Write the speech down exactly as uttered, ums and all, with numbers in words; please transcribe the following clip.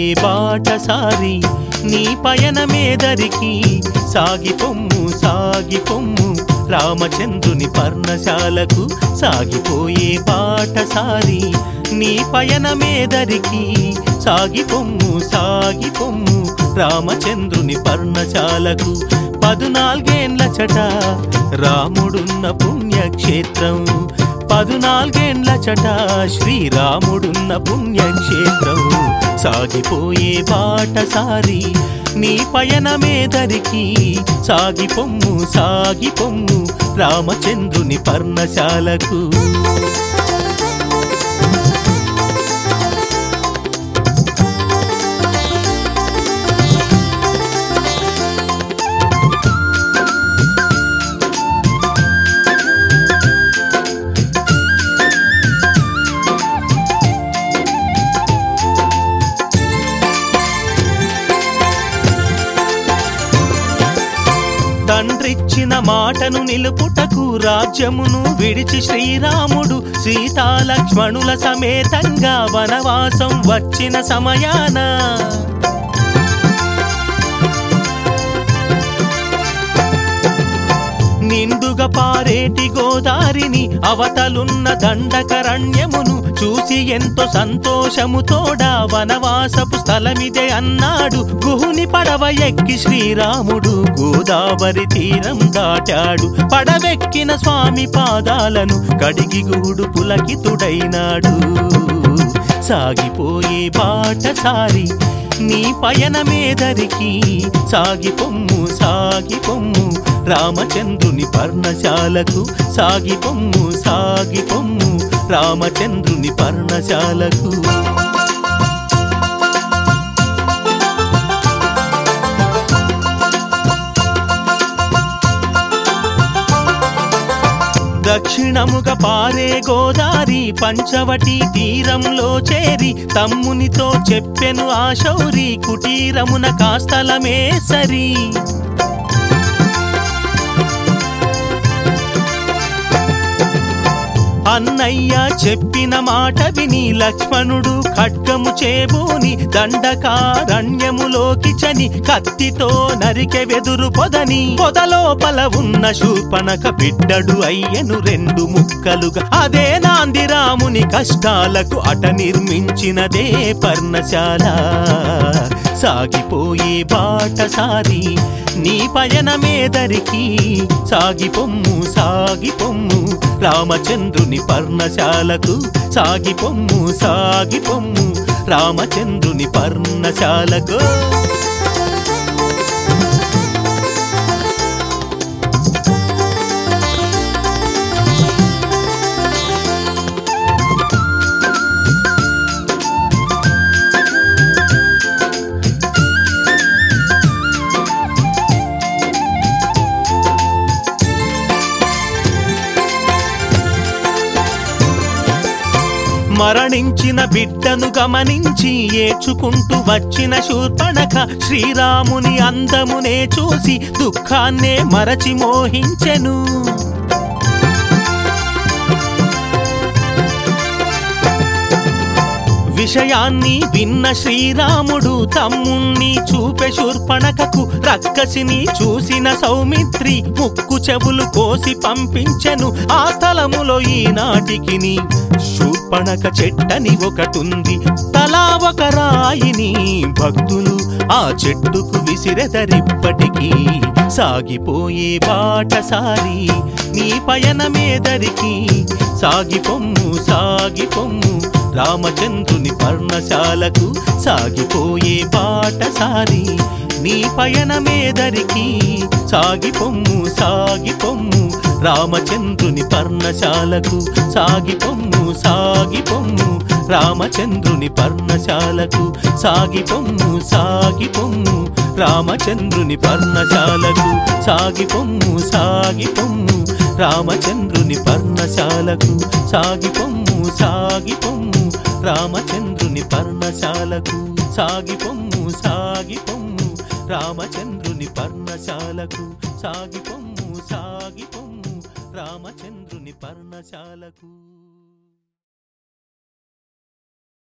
బాటసారి నీ పయనమేదరికి సాగిపొమ్ము సాగిపొమ్ము రామచంద్రుని పర్ణశాలకు సాగిపోయే బాటసారి నీ పయనమేదరికి సాగిపొమ్ము సాగిపొమ్ము రామచంద్రుని పర్ణశాలకు పదునాలుగేండ్ల చట రాముడున్న పుణ్యక్షేత్రం పదునాలుగేండ్ల చట శ్రీరాముడున్న పుణ్యక్షేత్రం సాగిపోయే బాటసారి నీ పయనమేదరికి సాగిపొమ్ము సాగిపొమ్ము రామచంద్రుని పర్ణశాలకు తండ్రిచ్చిన మాటను నిలుపుటకు రాజ్యమును విడిచి శ్రీరాముడు సీతాలక్ష్మణుల సమేతంగా వనవాసం వచ్చిన సమయాన నిండుగా పారేటి గోదారిని అవతలున్న దండకరణ్యమును చూసి ఎంతో సంతోషముతోడా వనవాసపు స్థలమిదే అన్నాడు. గుహుని పడవ ఎక్కి శ్రీరాముడు గోదావరి తీరం దాటాడు. పడవెక్కిన స్వామి పాదాలను కడిగి గుహుడు పులకితుడైనాడు. సాగిపోయే బాటసారి నీ పయనమేదరికి సాగిపొమ్ము సాగిపొమ్ము రామచంద్రుని పర్ణశాలకు సాగిపొమ్ము సాగిపొమ్ము రామచంద్రుని పర్ణశాలకు దక్షిణముగా పారే గోదారి పంచవటి తీరంలో చేరి తమ్మునితో చెప్పెను ఆ శౌరి కుటీరమున కాస్తలమే సరి. అన్నయ్య చెప్పిన మాట విని లక్ష్మణుడు ఖడ్గము చేబూని దండకారణ్యములోకి చని కత్తితో నరికె వెదురు పొదని పొదలోపల ఉన్న శూర్పణఖ బిడ్డడు అయ్యను రెండు ముక్కలుగా. అదే నాంది రాముని కష్టాలకు అట నిర్మించినదే పర్ణశాల. సాగిపోయే బాటసారి నీ పయనమేదరికి సాగిపొమ్ము సాగిపొమ్ము రామచంద్రుని పర్ణశాలకు సాగిపొమ్ము సాగిపొమ్ము రామచంద్రుని పర్ణశాలకు మరణించిన బిడ్డను గమనించి ఏడ్చుకుంటూ వచ్చిన శూర్పణఖ శ్రీరాముని అందమునే చూసి దుఃఖాన్నే మరచి మోహించెను. విషయాన్ని విన్న శ్రీరాముడు తమ్ముణ్ణి చూపె శూర్పణఖకు రక్కసిని చూసిన సౌమిత్రి ముక్కు చెవులు కోసి పంపించెను. ఆ స్థలములో ఈనాటికిని శూర్పణఖ చెట్టని ఒకటుంది. తలా ఒక రాయిని భక్తులు ఆ చెట్టుకు విసిరెదరిప్పటికీ. సాగిపోయే బాటసారి నీ పయనమేదరికి సాగిపొమ్ము సాగిపొమ్ము రామచంద్రుని పర్ణశాలకు సాగిపోయే బాటసారి నీ పయనమేదరికి సాగిపొమ్ము సాగిపొమ్ము రామచంద్రుని పర్ణశాలకు సాగిపొమ్ము సాగిపొమ్ము రామచంద్రుని పర్ణశాలకు సాగిపొమ్ము సాగిపొమ్ము రామచంద్రుని పర్ణశాలకు సాగిపొమ్ము సాగిపొమ్ము రామచంద్రుని పర్ణశాలకు సాగిపొమ్ము సాగిపొమ్ము రామచంద్రుని పర్ణశాలకు సాగిపొమ్ము సాగిపొమ్ము రామచంద్రుని పర్ణశాలకు సాగిపొమ్ము సాగిపొమ్ము రామచంద్రుని పర్ణశాలకు.